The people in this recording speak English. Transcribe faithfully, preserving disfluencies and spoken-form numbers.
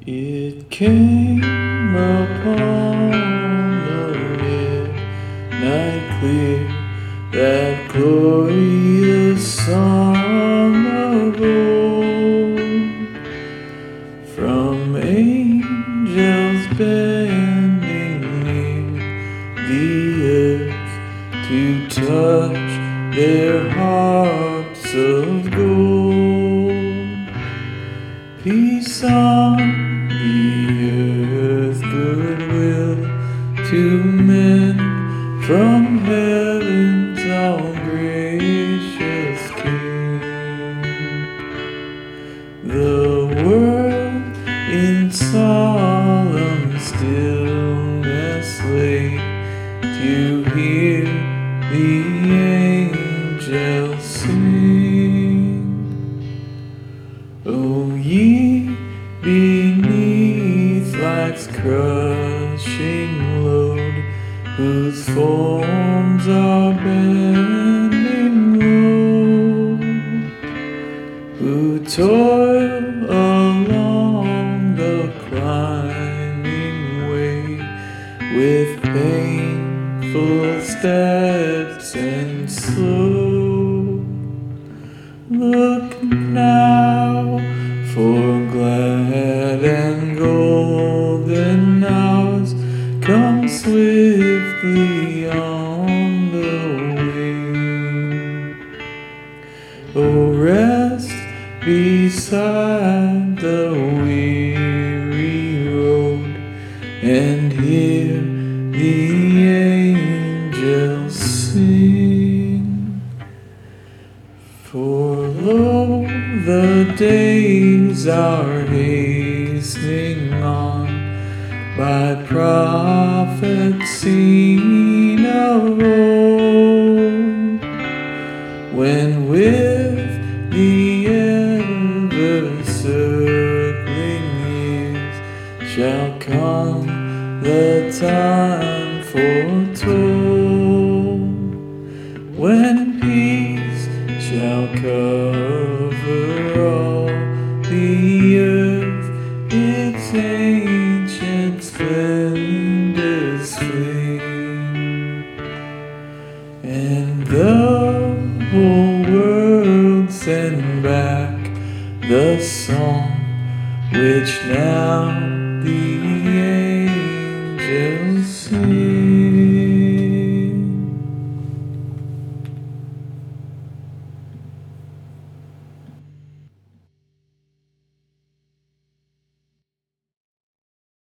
It came upon the midnight clear, that glorious song of old, from angels bending near the earth to touch their harps of gold. Peace on the earth, goodwill to men, from heaven's all gracious King. The world in solemn stillness lay to hear the angels sing. O ye beneath life's crushing load, whose forms are bending low, who toil along the climbing way with painful steps and slow, look now, for glad and golden hours come swiftly on the wing. O rest beside the weary road, and hear the angels sing. For lo, the days are hastening on, by prophets seen of old, when with the ever-circling years shall come the time foretold, when peace shall cover all the earth, its ancient splendors fling, and the whole world send back the song which now the angels sing.